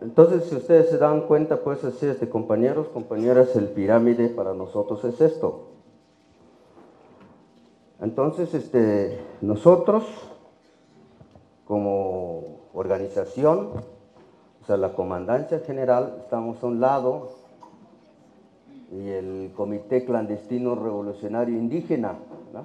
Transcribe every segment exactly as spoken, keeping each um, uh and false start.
Entonces, si ustedes se dan cuenta, pues así, este, compañeros, compañeras, el pirámide para nosotros es esto. Entonces, este, nosotros, como organización, o sea, la Comandancia General, estamos a un lado, y el Comité Clandestino Revolucionario Indígena, ¿no?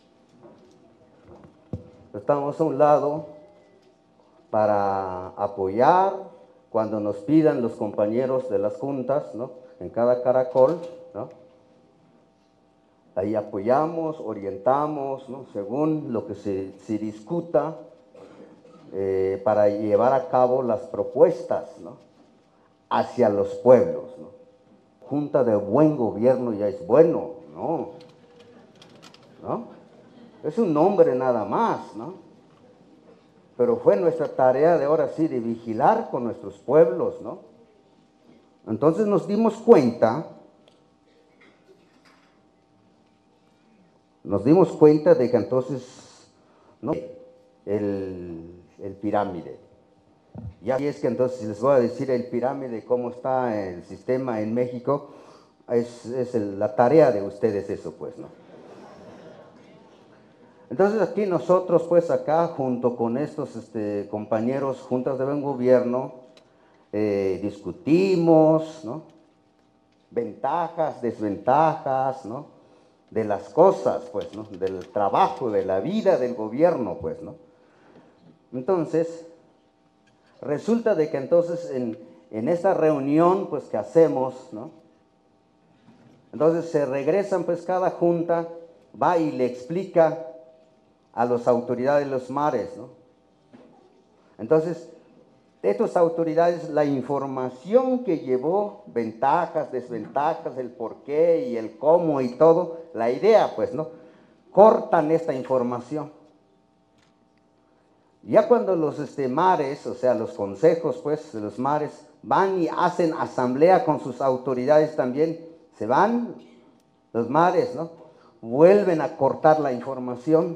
Estamos a un lado para apoyar cuando nos pidan los compañeros de las juntas, ¿no? En cada caracol, ¿no? Ahí apoyamos, orientamos, ¿no? Según lo que se, se discuta, eh, para llevar a cabo las propuestas, ¿no? Hacia los pueblos, ¿no? Junta de buen gobierno ya es bueno, ¿no? ¿No? Es un nombre nada más, ¿no? Pero fue nuestra tarea de ahora sí de vigilar con nuestros pueblos, ¿no? Entonces nos dimos cuenta, nos dimos cuenta de que entonces, ¿no? El, el pirámide. Y así es que entonces les voy a decir el pirámide, cómo está el sistema en México, es, es el, la tarea de ustedes eso, pues, ¿no? Entonces aquí nosotros, pues acá, junto con estos este, compañeros, juntas de buen gobierno, eh, discutimos, ¿no? Ventajas, desventajas, ¿no? De las cosas, pues, ¿no? Del trabajo, de la vida del gobierno, pues, ¿no? Entonces, resulta de que entonces en, en esta reunión, pues, que hacemos, ¿no? Entonces se regresan, pues, cada junta va y le explica a las autoridades de los mares, ¿no? Entonces, estas autoridades, la información que llevó, ventajas, desventajas, el por qué y el cómo y todo, la idea, pues, ¿no? Cortan esta información. Ya cuando los este, mares, o sea, los consejos, pues, de los mares, van y hacen asamblea con sus autoridades también, se van los mares, ¿no? Vuelven a cortar la información.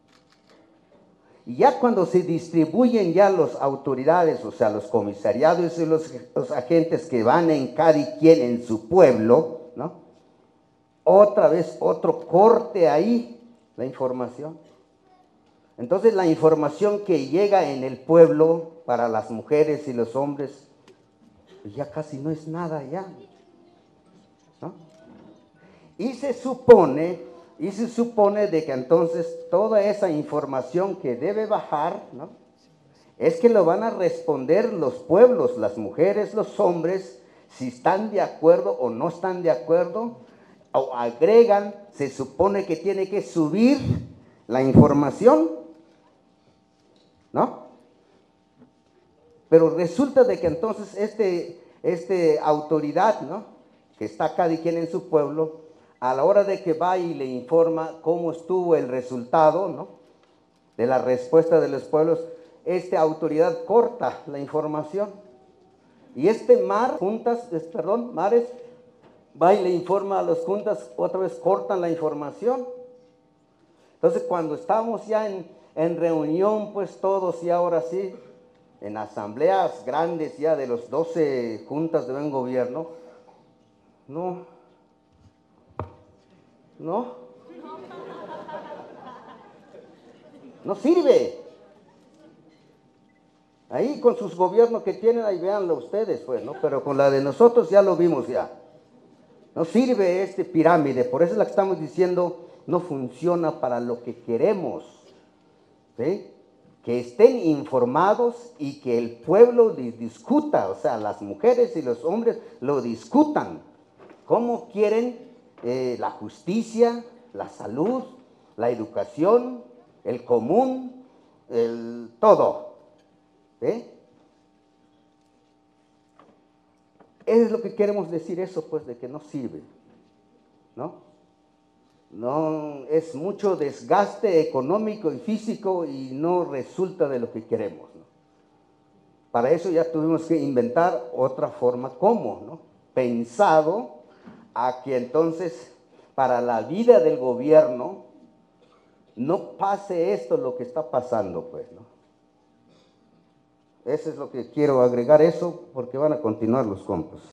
Y ya cuando se distribuyen ya las autoridades, o sea, los comisariados y los, los agentes que van en cada quien en su pueblo, ¿no? Otra vez otro corte ahí, la información. Entonces la información que llega en el pueblo para las mujeres y los hombres, pues ya casi no es nada ya, ¿no? Y se supone, y se supone de que entonces toda esa información que debe bajar, ¿no? Es que lo van a responder los pueblos, las mujeres, los hombres, si están de acuerdo o no están de acuerdo, o agregan, se supone que tiene que subir la información, ¿no? Pero resulta de que entonces este, este autoridad, ¿no? Que está cada quien en su pueblo, a la hora de que va y le informa cómo estuvo el resultado, ¿no? De la respuesta de los pueblos, esta autoridad corta la información. Y este mar, juntas, perdón, mares, va y le informa a las juntas, otra vez cortan la información. Entonces cuando estamos ya en, en reunión, pues todos y ahora sí, en asambleas grandes ya de los doce juntas de buen gobierno, no, no, no sirve. Ahí con sus gobiernos que tienen, ahí véanlo ustedes, pues, ¿no? Pero con la de nosotros ya lo vimos ya. No sirve este pirámide, por eso es la que estamos diciendo, no funciona para lo que queremos, ¿sí? Que estén informados y que el pueblo discuta, o sea, las mujeres y los hombres lo discutan. ¿Cómo quieren eh, la justicia, la salud, la educación, el común, el todo? ¿Sí? Es lo que queremos decir eso, pues, de que no sirve, ¿no? No, es mucho desgaste económico y físico y no resulta de lo que queremos, ¿no? Para eso ya tuvimos que inventar otra forma, ¿cómo, no? Pensado a que entonces para la vida del gobierno no pase esto lo que está pasando, pues, ¿no? Eso es lo que quiero agregar eso, porque van a continuar los compas.